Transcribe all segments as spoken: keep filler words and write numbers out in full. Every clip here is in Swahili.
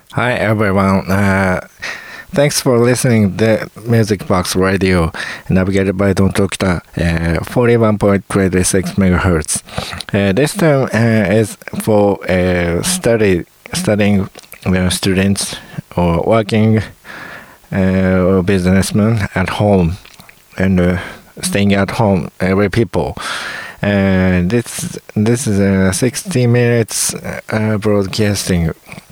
Hi everyone. Uh, thanks for listening to Music Box Radio, navigated by Don Tokita, uh, forty-one point two six megahertz. Uh, this time uh, is for uh, study studying uh, students or working uh, or businessmen at home and uh, staying at home, every people. Uh, this this is a sixty minutes uh, broadcasting.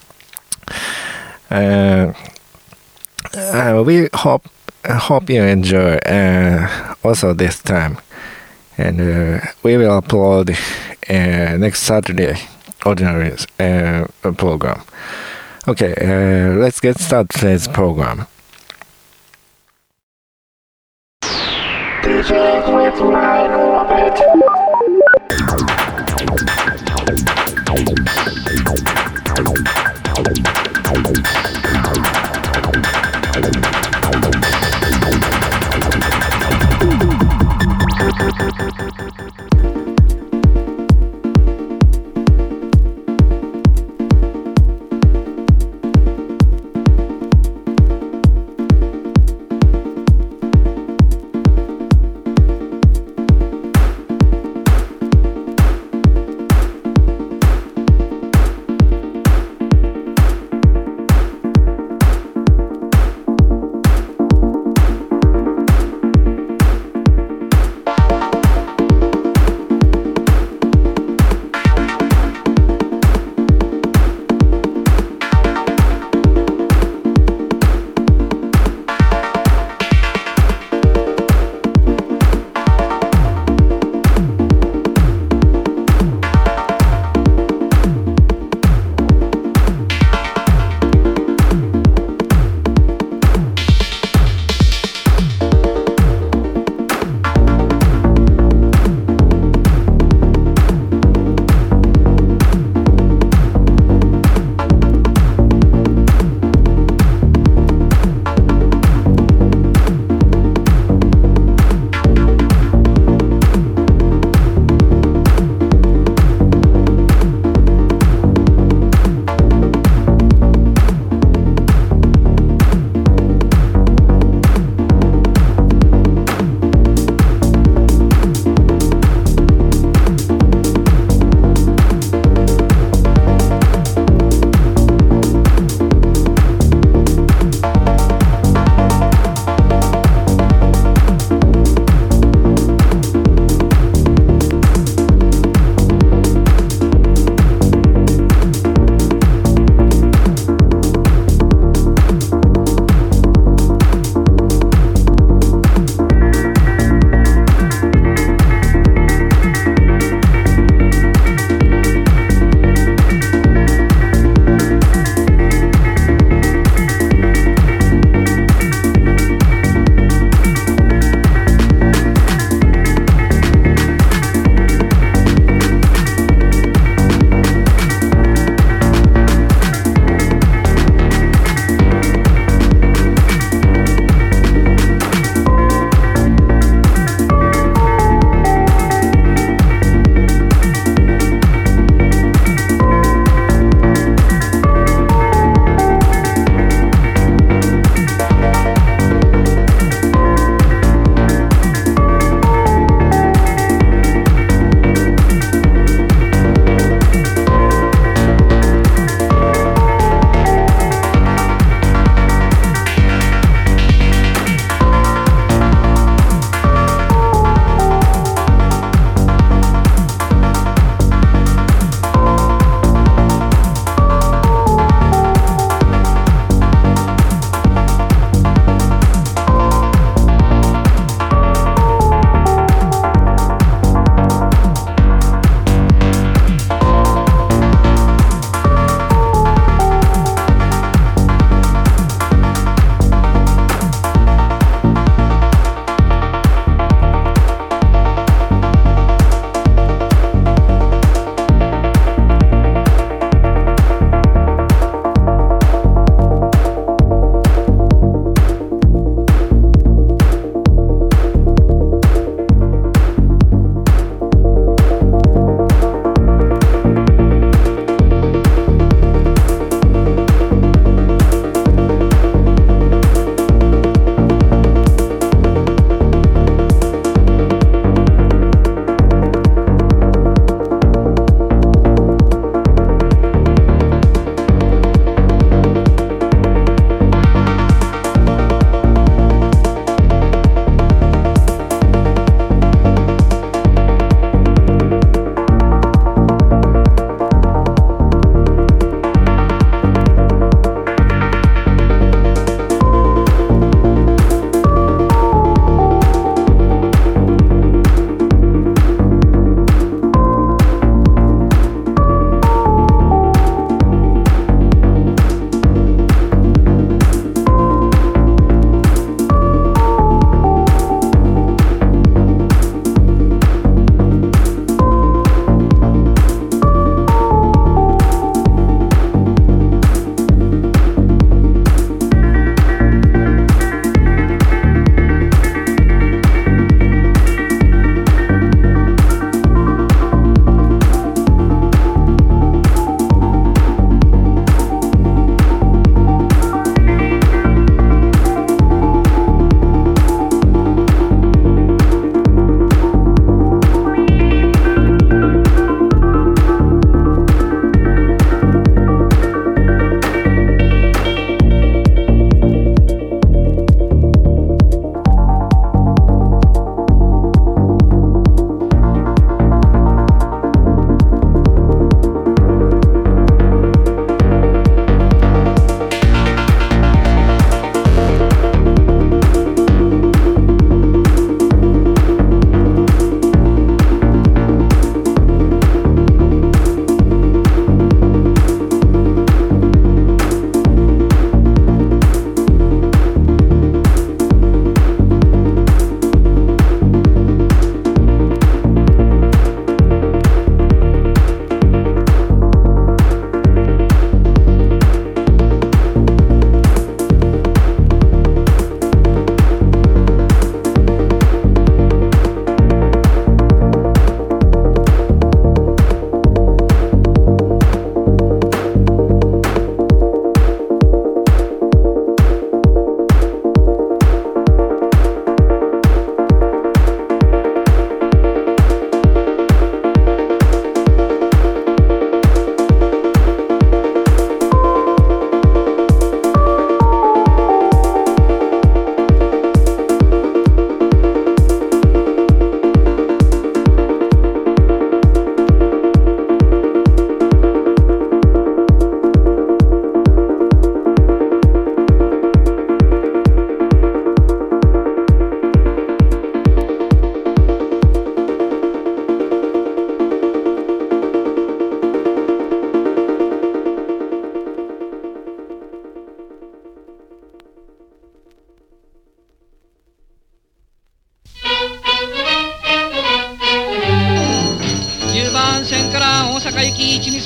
Uh, uh, we hope hope you enjoy uh, also this time, and uh, we will upload uh, next Saturday ordinary uh, program. Okay, uh, let's get started today's program. D J with Ryan Orbit.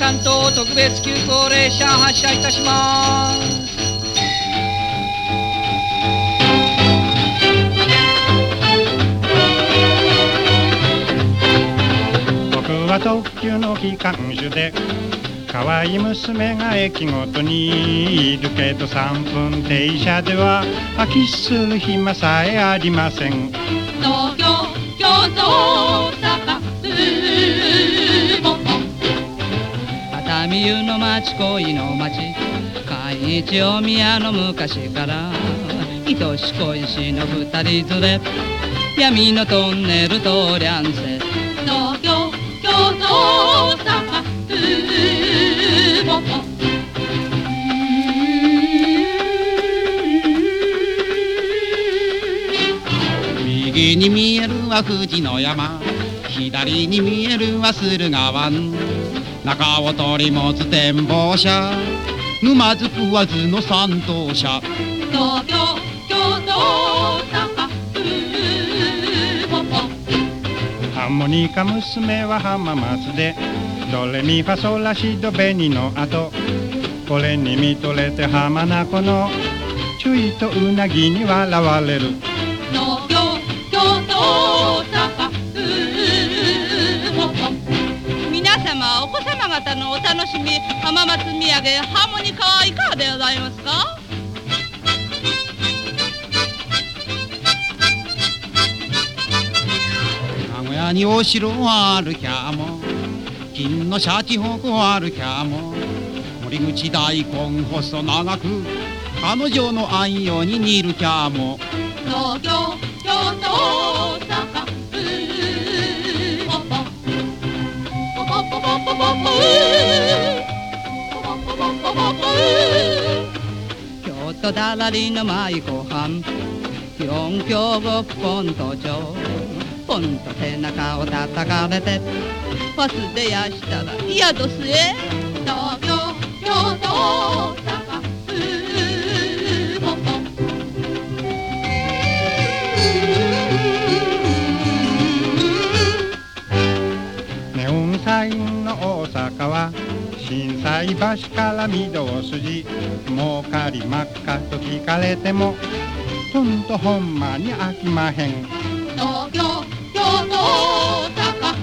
さんと特別急行列車発車いたします。 僕は特急の機関手で可愛い娘が駅ごとにいるけどさんぷん停車では空きする暇さえありません。 東京、京都、大阪、熱海湯の町恋の町海一大宮の昔から愛し恋しの二人連れ闇のトンネル通りゃんせ東京、京都、大阪右に見えるは富士の山左に見えるは駿河湾中を取り持つ展望車沼津食わずの三等車東京、京都、大阪ハーモニカ娘は浜松でドレミファソラシドベニの後これに見とれて浜名湖のチュイとウナギに笑われる東京、京都、大阪皆様お子様方のお楽しみ浜松土産ハーモニカはいかがでございますか。 名古屋にお城あるきゃも金のシャチホコあるきゃも森口大根細長く彼女のあんよに似るきゃも東京、京都、大阪京都だらりの舞妓藩四京極ポンと町ポンと背中を叩かれて忘れやしたら嫌どすえ東京、京都、大阪ネオンサインの大阪は心斎橋から御堂筋儲かり真っ赤と聞かれてもほんとほんまに飽きまへん東京、京都、大阪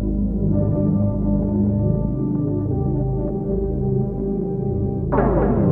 「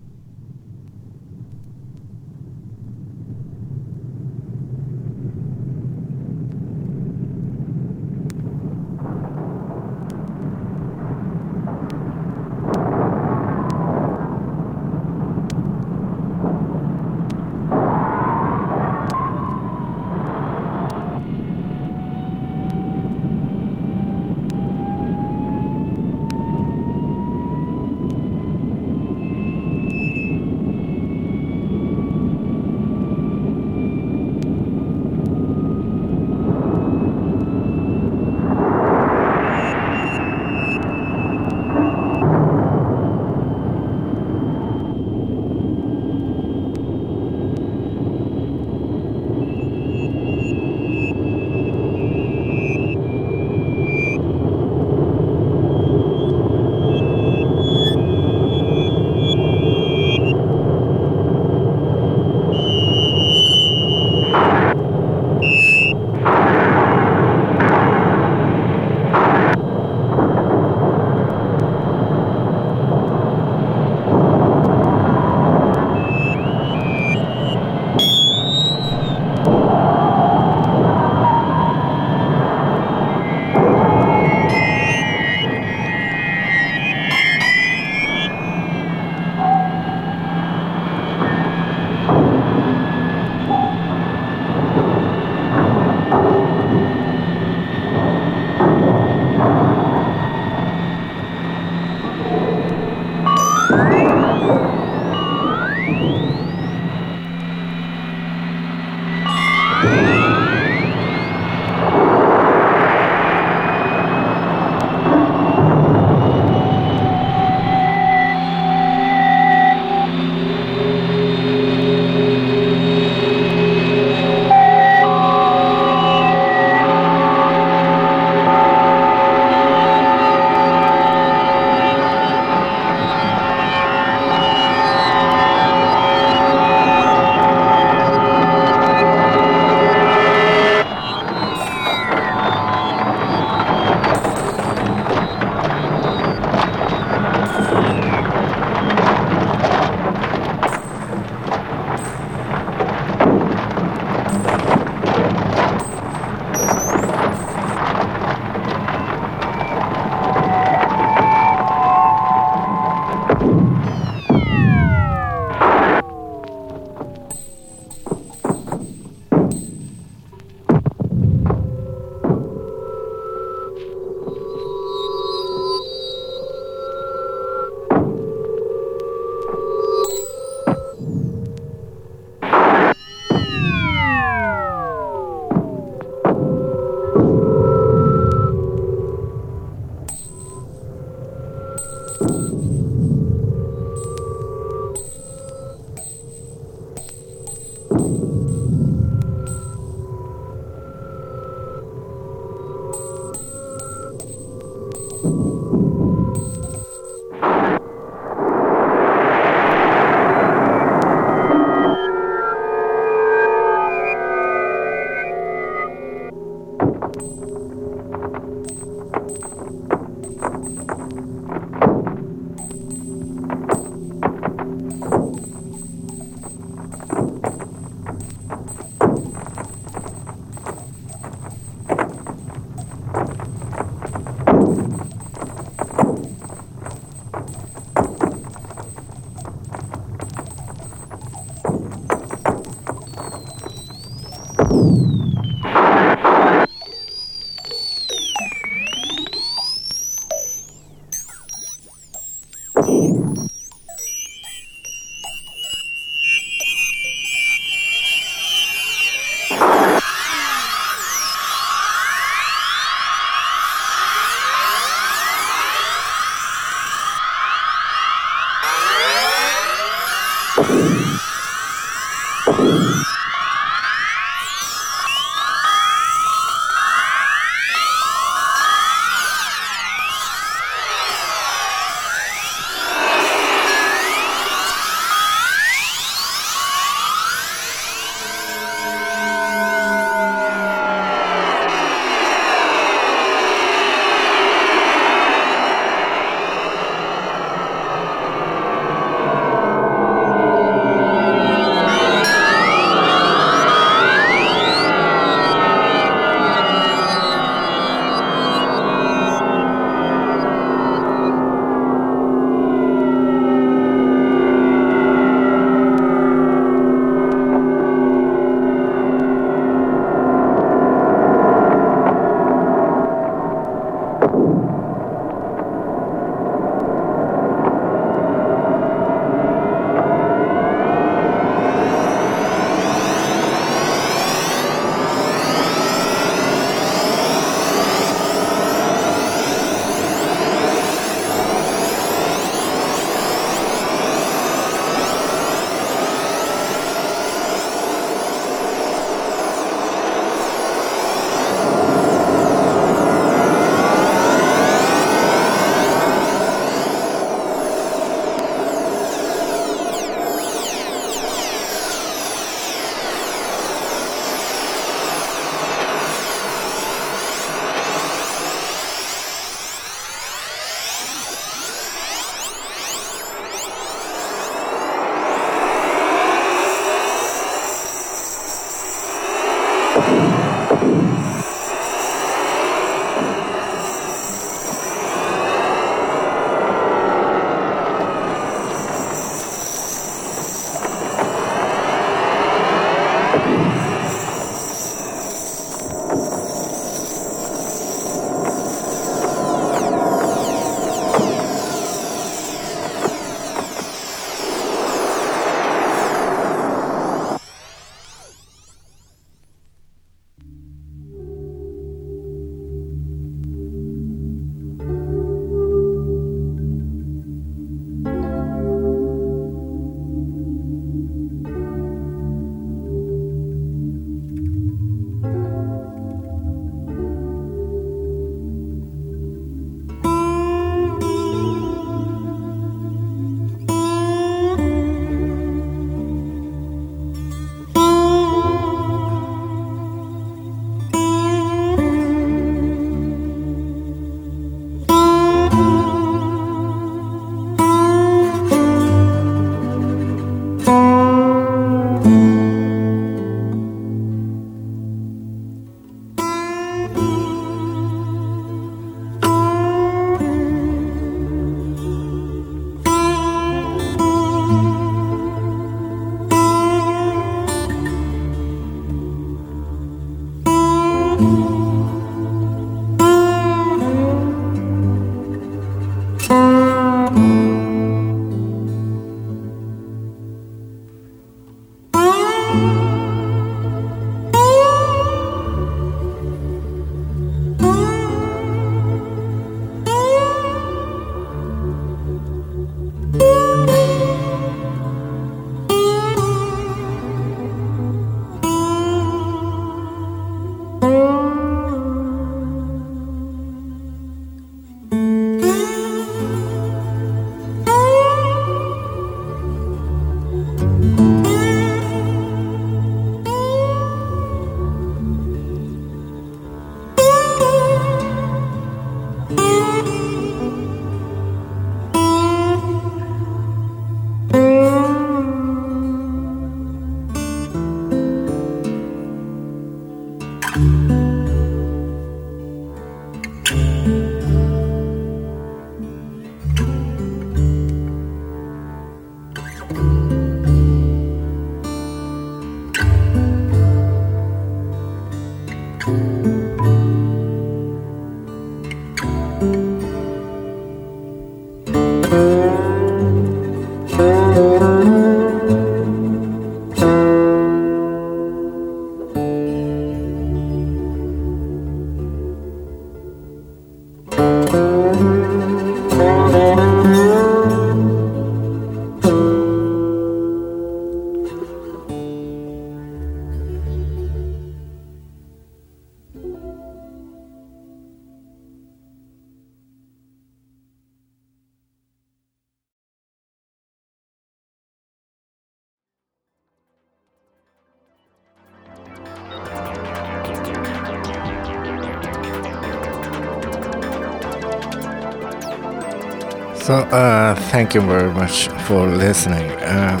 So, uh, thank you very much for listening. Uh,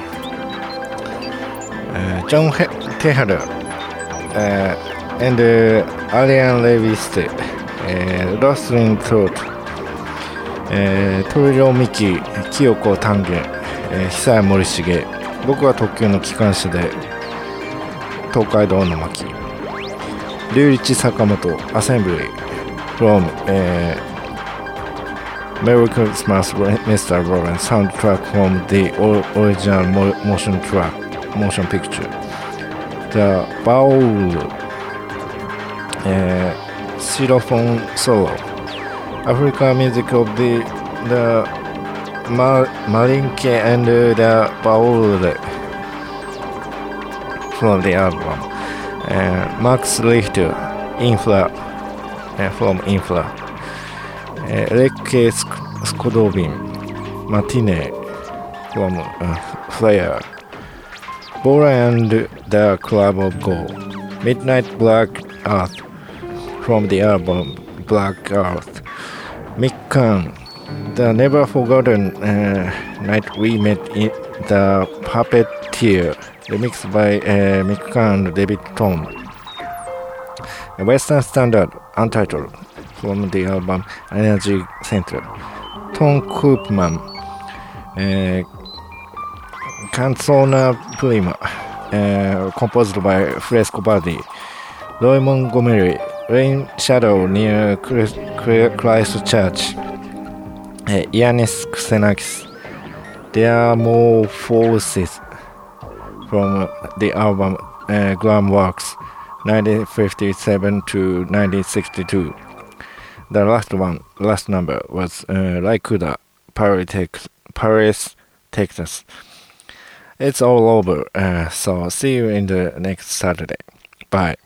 uh, John Tehara uh, and uh, Ariane Leviste, uh, Lost in Thought, uh, 東條美希、清子丹下、uh, 久屋森重、僕は特急の機関車で東海道の巻、龍一坂本、Assembly from、uh, Merry Christmas, Mister Warren soundtrack from the original motion track, motion picture. The Baul, uh, xylophone solo, African music of the the Mar- Malinke and the Baul from the album. Uh, Max Richter, Infra, uh, from Infra. Recce Scodobin, Matine from uh, Flare, Bora and the Club of Go, Midnight Black Earth from the album Black Earth, Mick Kahn, the Never Forgotten uh, Night We Met in the Puppeteer, remixed by uh, Mick Kahn and David Tom, a Western Standard, Untitled, from the album Energy Center. Tom Koopman, uh, Canzona Prima, uh, composed by Fresco Baldi, Roy Montgomery, Rain Shadow near Christ Church, uh, Yannis Xenakis. There are more forces from the album uh, Glam Works nineteen fifty-seven to nineteen sixty-two. The last one, last number was uh, Laikuda, Paris, Tex- Paris, Texas. It's all over, uh, so see you in the next Saturday. Bye.